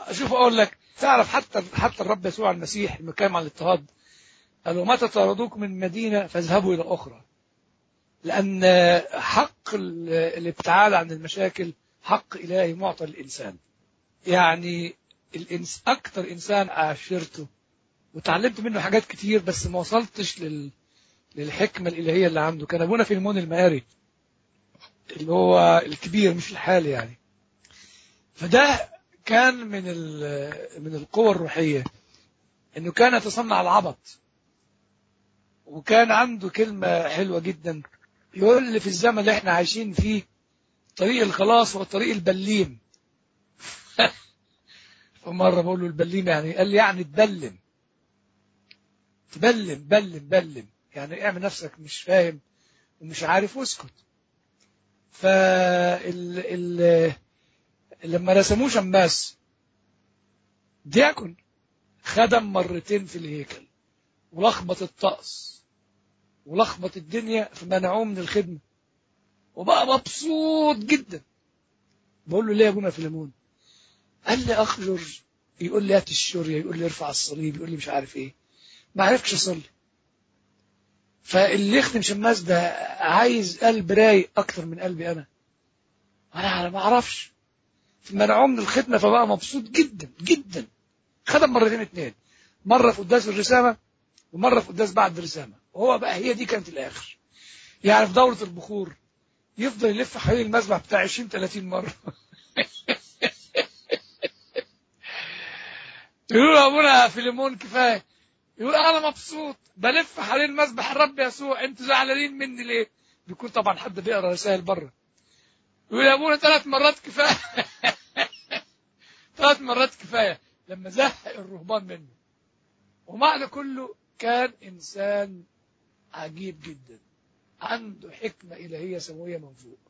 شوف اقول لك، تعرف حتى الرب يسوع المسيح لما كان عن الاضطهاد قال له متى طردوك من مدينة فاذهبوا إلى أخرى، لأن حق الابتعاد عن المشاكل حق إلهي معطى للإنسان. يعني أكتر إنسان عاشرته وتعلمت منه حاجات كتير، بس ما وصلتش للحكمة الإلهية اللي عنده، كان أبونا فيلمون المقاري اللي هو الكبير مش الحالي يعني. فده كان من القوة الروحية، إنه كان يتصنع العبط، وكان عنده كلمة حلوة جدا يقول لي في الزمن اللي احنا عايشين فيه طريق الخلاص هو طريق البليم. فمرة بقول له البليم يعني؟ قال لي يعني تبلم بلم، يعني اعمل نفسك مش فاهم ومش عارف واسكت. لما رسموه شماس دياكون خدم مرتين في الهيكل ولخبط الطقس ولخبط الدنيا، فمنعوه من الخدمة وبقى مبسوط جدا. بقول له ليه يا ابونا فيلمون؟ قال لي اخ جورج يقول لي هات الشورية، يقول لي ارفع الصليب، يقول لي مش عارف ايه، ما عرفتش اصلي. فاللي يخدم شماس ده عايز قلب رايق اكتر من قلبي انا ما اعرفش. منعوه من الخدمة فبقى مبسوط جدا جدا. خدم مرتين اتنين، مرة في قداس الرسامة ومرة في قداس بعد الرسامة، وهو بقى هي دي كانت الآخر. يعني في دورة البخور يفضل يلف حوالين المسبح بتاع 20-30 مرة. يقول أبونا فيليمون كفاية، يقول أنا مبسوط بلف حوالين المسبح الرب يسوع، أنتوا زعلانين مني ليه؟ بيكون طبعا حد بيقرأ رسائل بره. يقول يا أبونا 3 مرات كفاية. 3 مرات كفاية لما زهق الرهبان منه. ومعنى كله كان إنسان عجيب جدا، عنده حكمة إلهية سماوية من فوق.